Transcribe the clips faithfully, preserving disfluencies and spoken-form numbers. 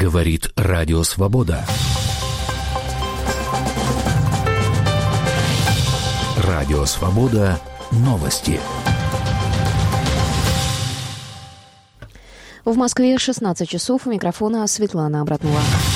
Говорит Радио Свобода. Радио Свобода. Новости. В Москве шестнадцать часов. У микрофона Светлана Абратнова.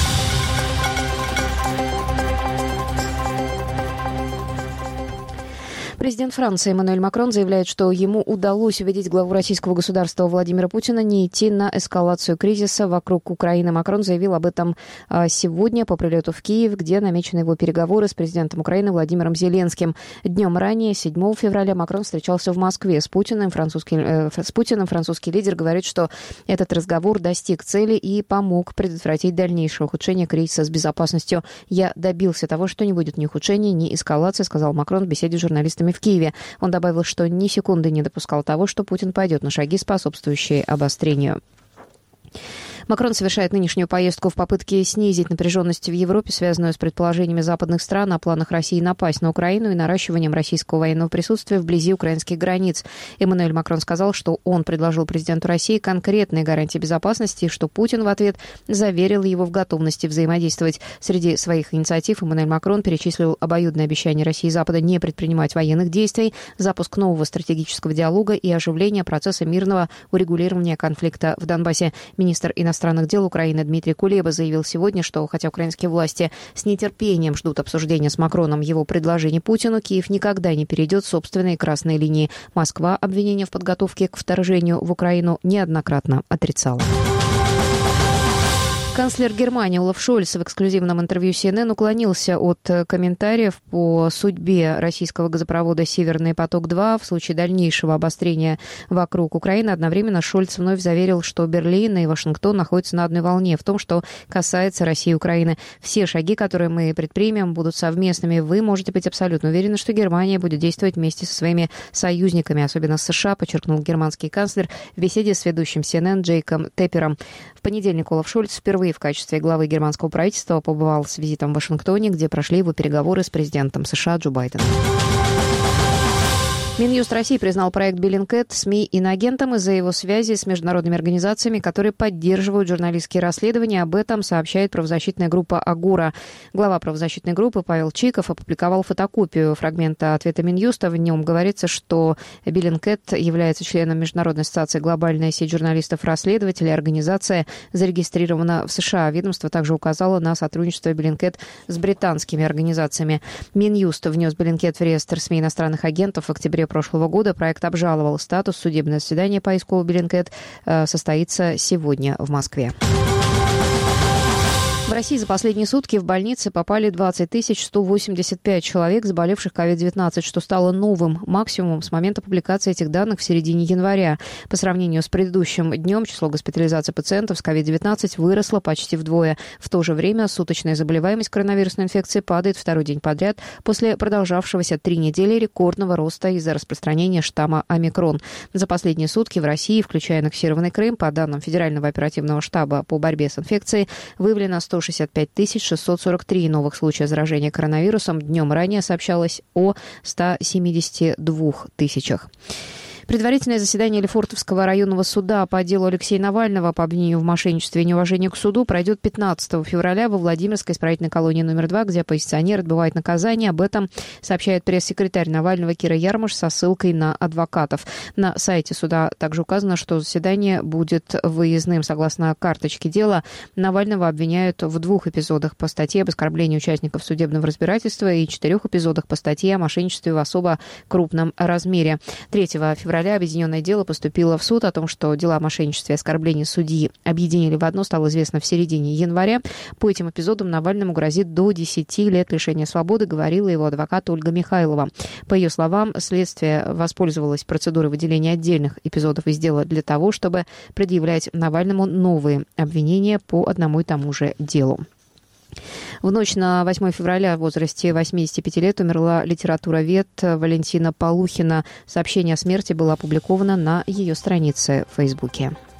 Президент Франции Эммануэль Макрон заявляет, что ему удалось убедить главу российского государства Владимира Путина не идти на эскалацию кризиса вокруг Украины. Макрон заявил об этом сегодня по прилету в Киев, где намечены его переговоры с президентом Украины Владимиром Зеленским. Днем ранее, седьмого февраля, Макрон встречался в Москве с Путиным. Французский, э, с Путиным. Французский лидер говорит, что этот разговор достиг цели и помог предотвратить дальнейшее ухудшение кризиса с безопасностью. «Я добился того, что не будет ни ухудшения, ни эскалации», сказал Макрон в беседе с журналистами в Киеве. Он добавил, что ни секунды не допускал того, что Путин пойдет на шаги, способствующие обострению. Макрон совершает нынешнюю поездку в попытке снизить напряженность в Европе, связанную с предположениями западных стран о планах России напасть на Украину и наращиванием российского военного присутствия вблизи украинских границ. Эммануэль Макрон сказал, что он предложил президенту России конкретные гарантии безопасности и что Путин в ответ заверил его в готовности взаимодействовать. Среди своих инициатив Эммануэль Макрон перечислил обоюдное обещание России и Запада не предпринимать военных действий, запуск нового стратегического диалога и оживление процесса мирного урегулирования конфликта в Донбассе. Министр иностранных иностранных дел Украины Дмитрий Кулеба заявил сегодня, что хотя украинские власти с нетерпением ждут обсуждения с Макроном его предложений Путину, Киев никогда не перейдет собственные красные линии. Москва обвинения в подготовке к вторжению в Украину неоднократно отрицала. Канцлер Германии Олаф Шольц в эксклюзивном интервью си эн эн уклонился от комментариев по судьбе российского газопровода «Северный поток-два» в случае дальнейшего обострения вокруг Украины. Одновременно Шольц вновь заверил, что Берлин и Вашингтон находятся на одной волне в том, что касается России и Украины. Все шаги, которые мы предпримем, будут совместными. Вы можете быть абсолютно уверены, что Германия будет действовать вместе со своими союзниками, особенно с США, подчеркнул германский канцлер в беседе с ведущим си эн эн Джейком Теппером. В понедельник Олаф Шольц впервые в качестве главы германского правительства побывал с визитом в Вашингтоне, где прошли его переговоры с президентом США Джо Байденом. Минюст России признал проект Bellingcat СМИ иноагентом из-за его связи с международными организациями, которые поддерживают журналистские расследования. Об этом сообщает правозащитная группа «Агора». Глава правозащитной группы Павел Чиков опубликовал фотокопию фрагмента ответа Минюста. В нем говорится, что Bellingcat является членом Международной ассоциации «Глобальная сеть журналистов-расследователей». Организация зарегистрирована в США. Ведомство также указало на сотрудничество Bellingcat с британскими организациями. Минюст внес Bellingcat в реестр СМИ иностранных агентов в октябре прошлого года. Проект обжаловал статус. Судебное заседание по иску Bellingcat состоится сегодня в Москве. В России за последние сутки в больницы попали двадцать тысяч сто восемьдесят пять человек, заболевших ковид девятнадцать, что стало новым максимумом с момента публикации этих данных в середине января. По сравнению с предыдущим днем число госпитализаций пациентов с ковид девятнадцать выросло почти вдвое. В то же время суточная заболеваемость коронавирусной инфекцией падает второй день подряд после продолжавшегося три недели рекордного роста из-за распространения штамма омикрон. За последние сутки в России, включая аннексированный Крым, по данным Федерального оперативного штаба по борьбе с инфекцией, выявлено сто шестьдесят пять тысяч шестьсот сорок три новых случая заражения коронавирусом. Днем ранее сообщалось о ста семидесяти двух тысячах. Предварительное заседание Лефортовского районного суда по делу Алексея Навального по обвинению в мошенничестве и неуважении к суду пройдет пятнадцатого февраля во Владимирской исправительной колонии номер два, где оппозиционер отбывает наказание. Об этом сообщает пресс-секретарь Навального Кира Ярмаш со ссылкой на адвокатов. На сайте суда также указано, что заседание будет выездным. Согласно карточке дела, Навального обвиняют в двух эпизодах по статье об оскорблении участников судебного разбирательства и четырех эпизодах по статье о мошенничестве в особо крупном размере. третьего февраля объединенное дело поступило в суд. О том, что дела о мошенничестве и оскорблении судьи объединили в одно, стало известно в середине января. По этим эпизодам Навальному грозит до десяти лет лишения свободы, говорила его адвокат Ольга Михайлова. По ее словам, следствие воспользовалось процедурой выделения отдельных эпизодов из дела для того, чтобы предъявлять Навальному новые обвинения по одному и тому же делу. В ночь на восьмое февраля в возрасте восьмидесяти пяти лет умерла литературовед Валентина Полухина. Сообщение о смерти было опубликовано на ее странице в Фейсбуке.